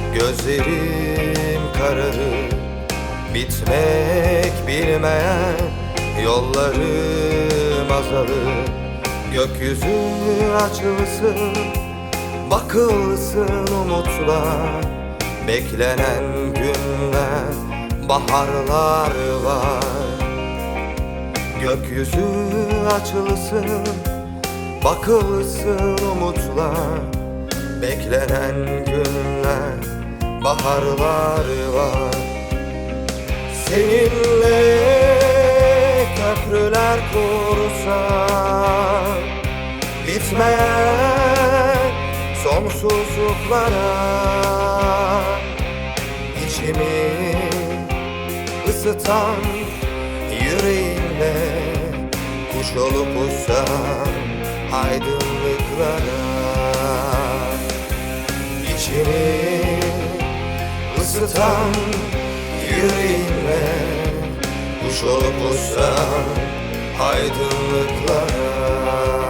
Gözlerim kararır, bitmek bilmeyen yollarım azalır. Gökyüzü açılsın, bakılsın umutla. Beklenen günler, baharlar var. Gökyüzü açılsın, bakılsın umutla. Beklenen günler, baharlar var. Seninle köprüler kursak, bitmeyen sonsuzluklara. İçimi ısıtan yüreğimle kuş olup uçsam aydınlıklara. İçimi ısıtan yüreğimle kuş olup uçsam aydınlıklara.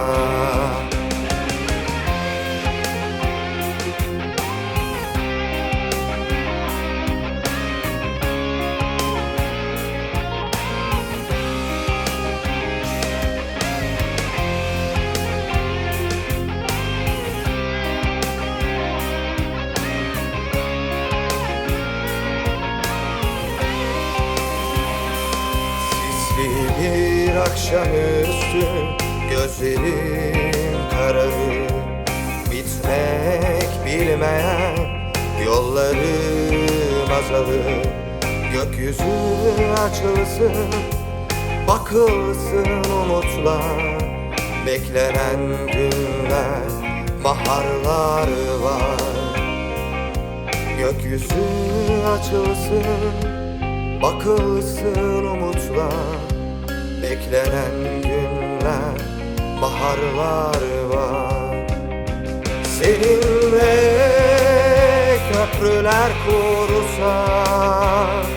Bir akşamüstü gözlerim kararır, bitmek bilmeyen yollarım azalır. Gökyüzü açılsın, bakılsın umutla. Beklenen günler, baharlar var. Gökyüzü açılsın, bakılsın umutla. Beklenen günler, baharlar var. Seninle köprüler kursak,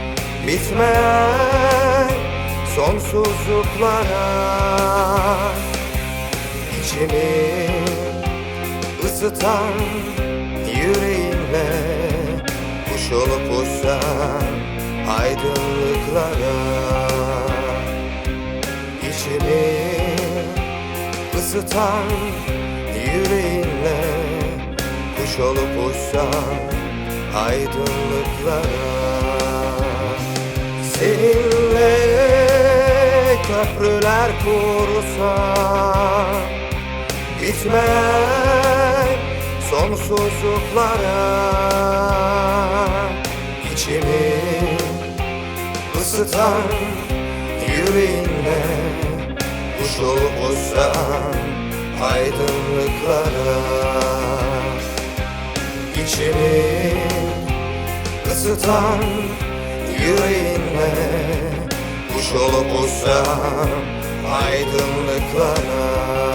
bitmeyen sonsuzluklara. İçimi ısıtan yüreğimle kuş olup uçsam aydınlıklara. İçimi ısıtan yüreğimle kuş olup uçsam aydınlıklara. Seninle köprüler kursak, bitmeyen sonsuzluklara. İçimi ısıtan yüreğimle kuş olup uçsam aydınlıklara. İçimi ısıtan yüreğimle kuş olup uçsam aydınlıklara.